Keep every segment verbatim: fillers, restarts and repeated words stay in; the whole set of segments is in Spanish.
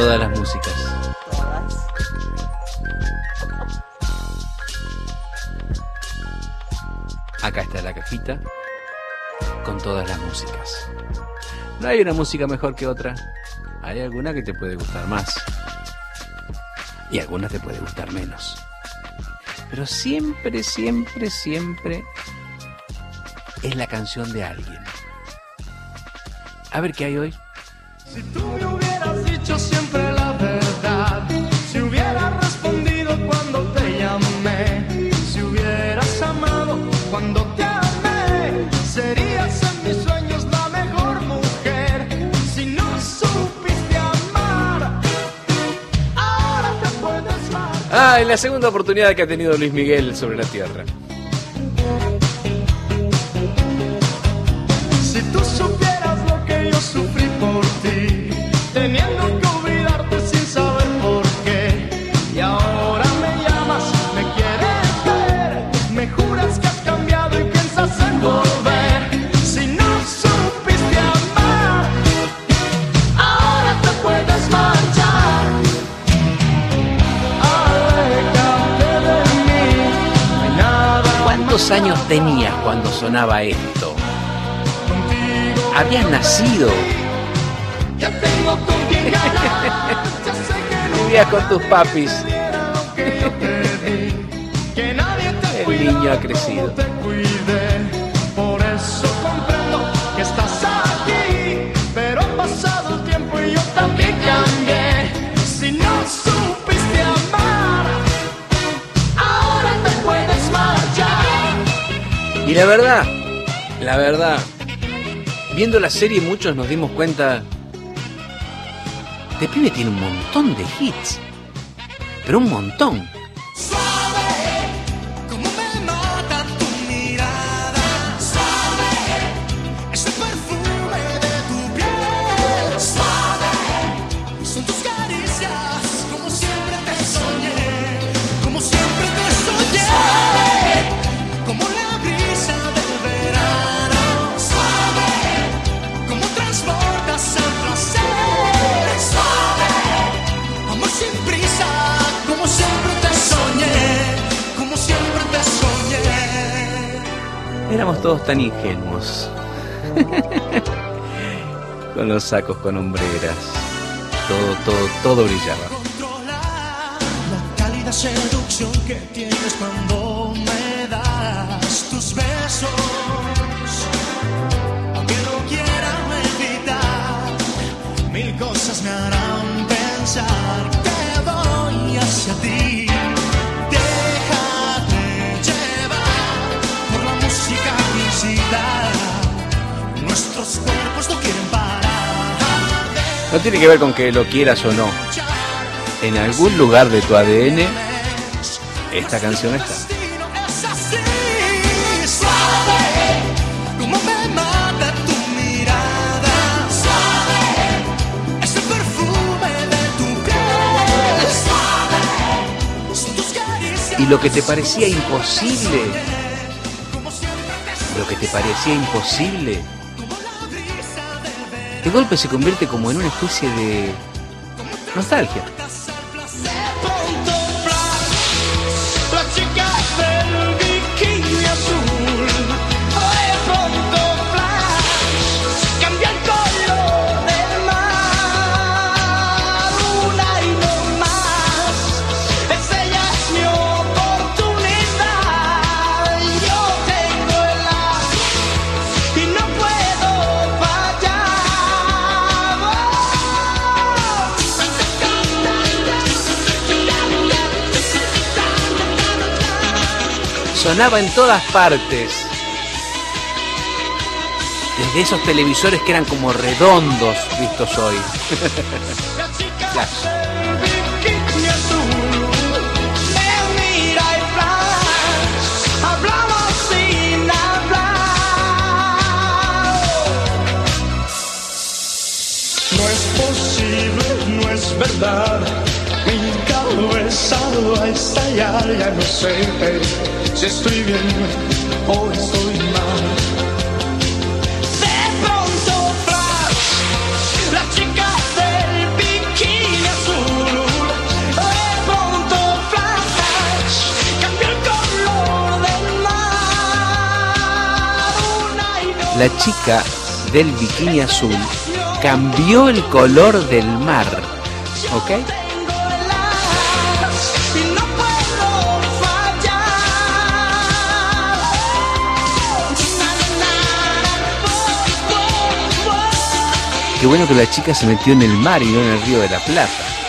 todas las músicas. Todas. Acá está la cajita con todas las músicas. No hay una música mejor que otra. Hay alguna que te puede gustar más y alguna te puede gustar menos. Pero siempre, siempre, siempre es la canción de alguien. A ver qué hay hoy. Si tú me hubieras dicho siempre la verdad, si hubieras respondido cuando te llamé, si hubieras amado cuando te amé, serías en mis sueños la mejor mujer. Si no supiste amar, ahora te puedes marchar. Ah, en la segunda oportunidad que ha tenido Luis Miguel sobre la tierra. Si tú supieras lo que yo sufrí por ti, teniendo que olvidarte sin saber por qué, y ahora me llamas, me quieres ver, me juras que has cambiado y piensas en volver. Si no supiste amar, ahora te puedes marchar. Aléjate de mí, no hay nada. ¿Cuántos años tenías cuando sonaba esto? Habías nacido. Ya tengo con quién ganar. Ya sé que no Vivías con tus papis. lo que yo te di, que nadie te El cuidó niño ha crecido. como te cuidé. Por eso comprendo que estás aquí, pero ha pasado el tiempo y yo también cambié. Si no supiste amar, ahora te puedes marchar. Y la verdad, la verdad, viendo la serie muchos nos dimos cuenta, este pibe tiene un montón de hits, pero un montón. Suave, como me mata tu mirada. Suave, ese perfume de tu piel. Suave, son tus caricias, como siempre te soñé. Como siempre te soñé. Suave, como la brisa del verano. Suave, como transportas al placer. Suave, amor sin prisa, como siempre te soñé, como siempre te soñé. Éramos todos tan ingenuos. Con los sacos con hombreras. Todo, todo, todo brillaba. Controlar la cálida seducción que tienes cuando me das tus besos. Aunque no quiera evitar, mil cosas me harán pensar que voy hacia ti. Déjate llevar por la música que incita. Nuestros cuerpos no quieren parar. No tiene que ver con que lo quieras o no. En algún lugar de tu A D N, esta canción está. Es así, suave, como me mata tu mirada. Suave, ese perfume de tu piel. Suave, son tus caricias. Y lo que te parecía imposible, lo que te parecía imposible, de golpe se convierte como en una especie de nostalgia. De pronto, flash, la chica del bikini azul. De pronto, flash, cambia el color del mar. Una y no más, esa ya es mi oportunidad. Yo tengo el as y no puedo fallar. Sonaba en todas partes. Desde esos televisores que eran como redondos vistos hoy. La chica Flash. del bikini azul me mira y flash, hablamos sin hablar. No es posible, no es verdad, mi cabeza va a estallar. Ya no sé si estoy bien o estoy mal. De pronto, flash, la chica del bikini azul. la chica del bikini azul cambió el color del mar, ¿ok? Qué bueno que la chica se metió en el mar y no en el Río de la Plata.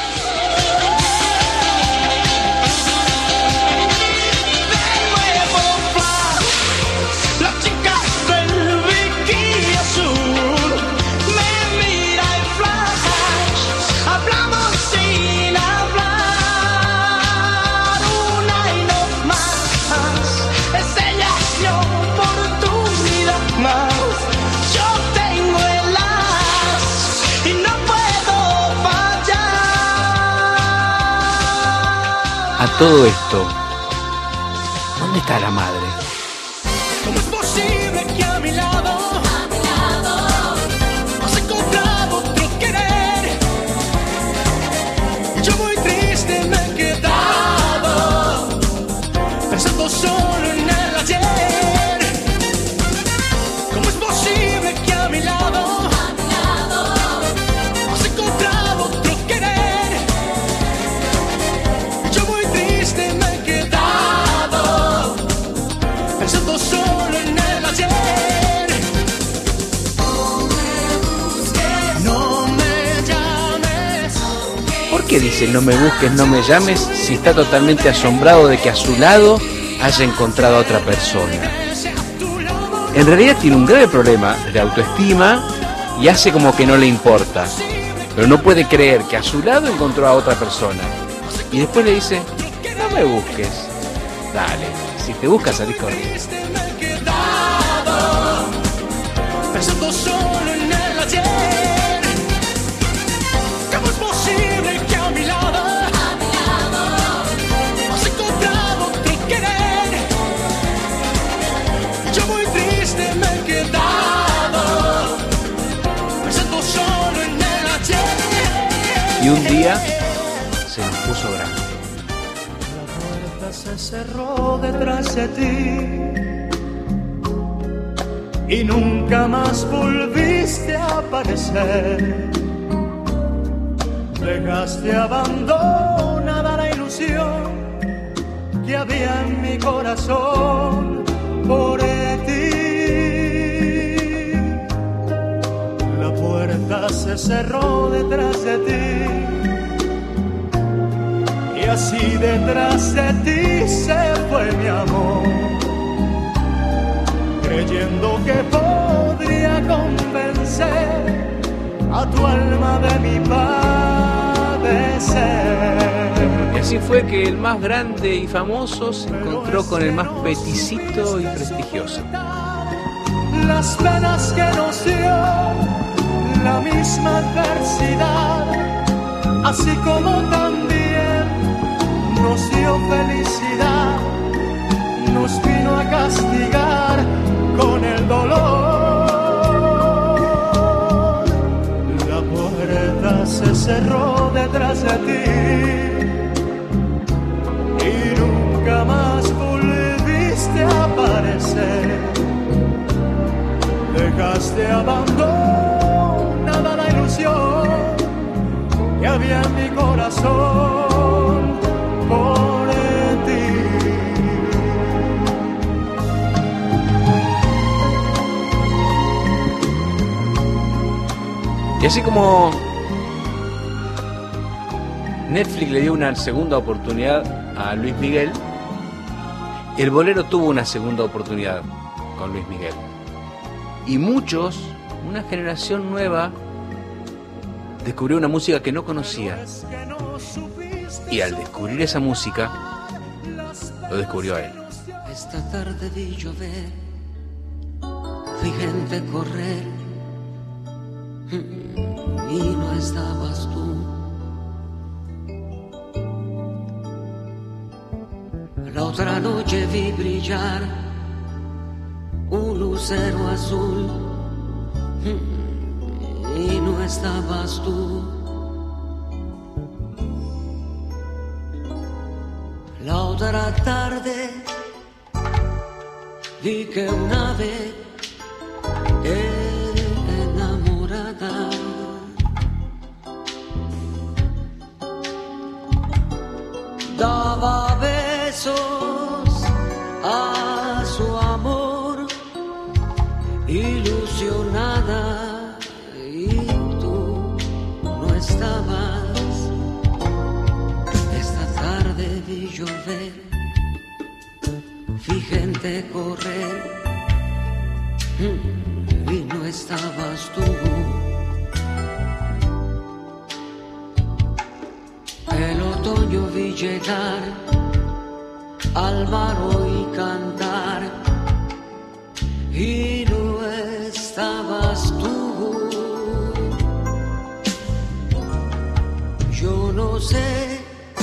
A todo esto, ¿dónde está la madre? ¿Cómo es posible que a mi lado, a mi lado, has encontrado otro querer? Yo muy triste me he quedado, pensando solo en el ayer. ¿Cómo es posible que a mi lado, a mi lado, has encontrado otro querer? Yo muy triste me he quedado, pensando solo en el ayer. No me busques, no me llames. ¿Por qué dice no me busques, no me llames si está totalmente asombrado de que a su lado haya encontrado a otra persona? En realidad tiene un grave problema de autoestima y hace como que no le importa, pero no puede creer que a su lado encontró a otra persona. Y después le dice, no me busques. Dale, si te buscas salís corriendo. Me he quedado, pensando solo en el ayer. ¿Cómo es posible que a mi lado, a mi lado, has encontrado otro querer? Yo muy triste me he quedado, pensando solo en el ayer. Y un día se nos puso grande. La puerta se cerró detrás de ti y nunca más volviste a aparecer. Dejaste abandonada la ilusión que había en mi corazón por ti. La puerta se cerró detrás de ti y así detrás de ti se fue mi amor, creyendo que podría convencer a tu alma de mi padecer. Y así fue que el más grande y famoso se encontró con el más peticito y prestigioso. Las penas que nos dio la misma adversidad, así como también nos dio felicidad, nos vino a castigar con el dolor. La puerta se cerró detrás de ti y nunca más volviste a aparecer. Dejaste abandonada la ilusión que había en mi corazón por ti. Y así como Netflix le dio una segunda oportunidad a Luis Miguel, el bolero tuvo una segunda oportunidad con Luis Miguel. Y muchos, una generación nueva, descubrió una música que no conocía. Y al descubrir esa música, lo descubrió a él. Esta tarde vi llover, vi gente correr y no estabas tú. La otra noche vi brillar un lucero azul y no estabas tú. La otra tarde vi que un ave vi llegar al mar y cantar, y no estabas tú. Yo no sé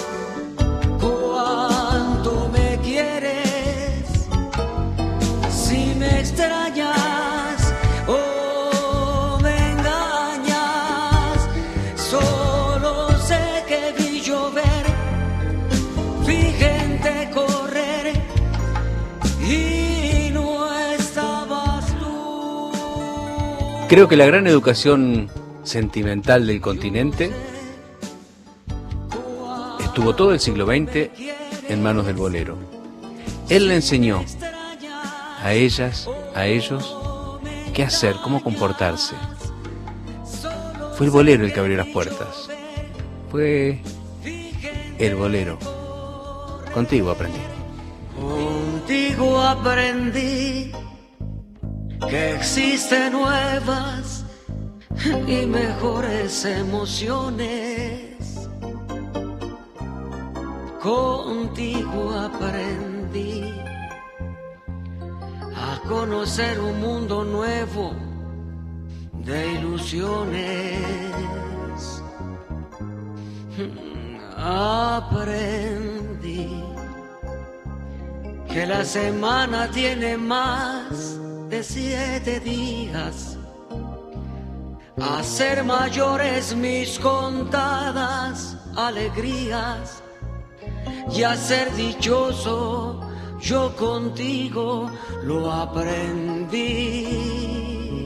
cuánto me quieres, si me extrañas o me engañas. Solo sé que vi llover, vi gente correr y no estabas tú. Creo que la gran educación sentimental del continente estuvo todo el siglo veinte en manos del bolero. Él le enseñó a ellas, a ellos, qué hacer, cómo comportarse. Fue el bolero el que abrió las puertas. Fue el bolero. Contigo aprendí. Contigo aprendí que existen nuevas y mejores emociones. Contigo aprendí a conocer un mundo nuevo de ilusiones. Aprendí que la semana tiene más de siete días, a ser mayores mis contadas alegrías, y a ser dichoso yo contigo lo aprendí.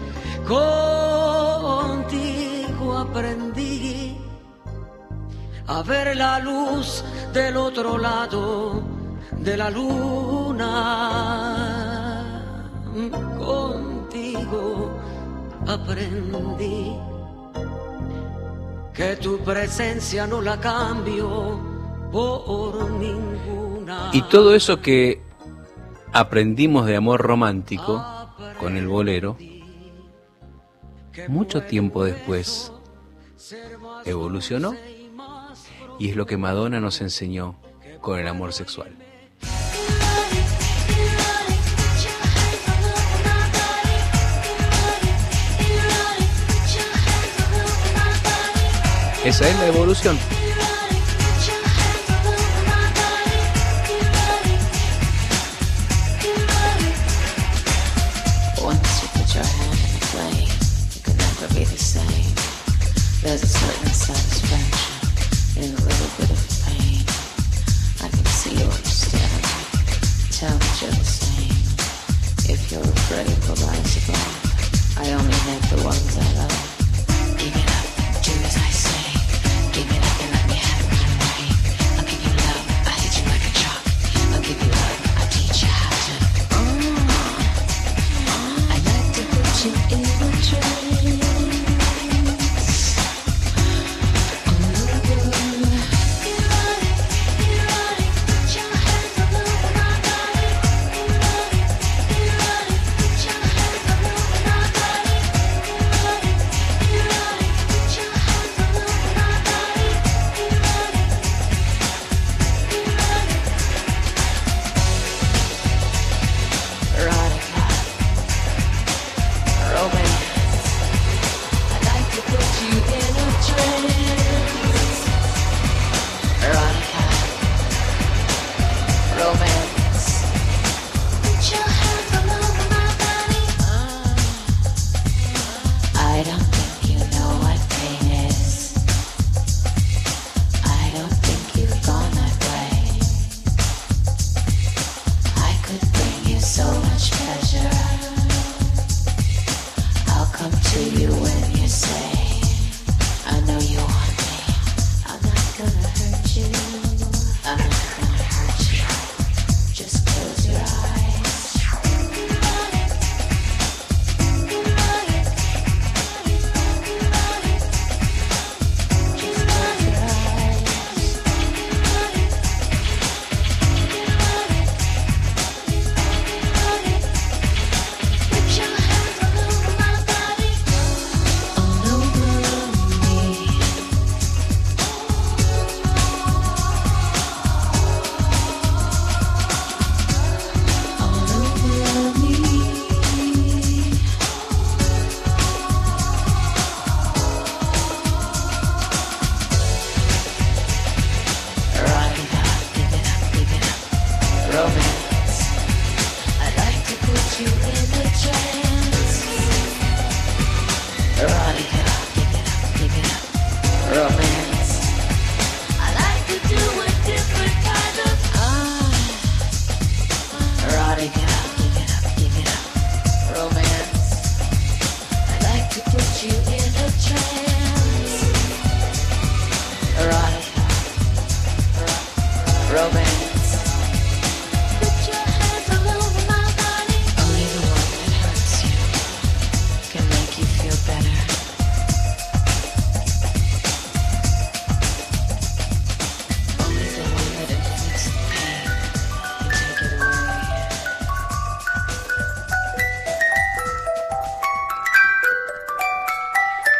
Contigo aprendí a ver la luz del otro lado de la luna. Contigo aprendí que tu presencia no la cambio por ninguna. Y todo eso que aprendimos de amor romántico con el bolero, mucho tiempo después evolucionó, y es lo que Madonna nos enseñó con el amor sexual. Esa es la evolución. There's a certain satisfaction in a little bit of pain. I can see you're staring. Tell me you're the same. If you're afraid for lies above, I only hate the ones I love. Give it up, do as I say. Give it up and let me have my way. I'll give you love, I'll hit you like a truck. I'll give you love, I'll teach you how to. Uh, I like to put you in a trance.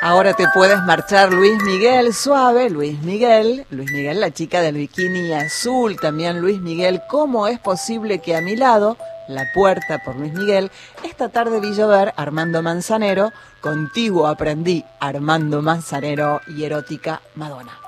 Ahora te puedes marchar, Luis Miguel, suave, Luis Miguel, Luis Miguel, la chica del bikini azul, también Luis Miguel, ¿cómo es posible que a mi lado, La Puerta por Luis Miguel, esta tarde vi llover, Armando Manzanero, contigo aprendí, Armando Manzanero y Erótica Madonna.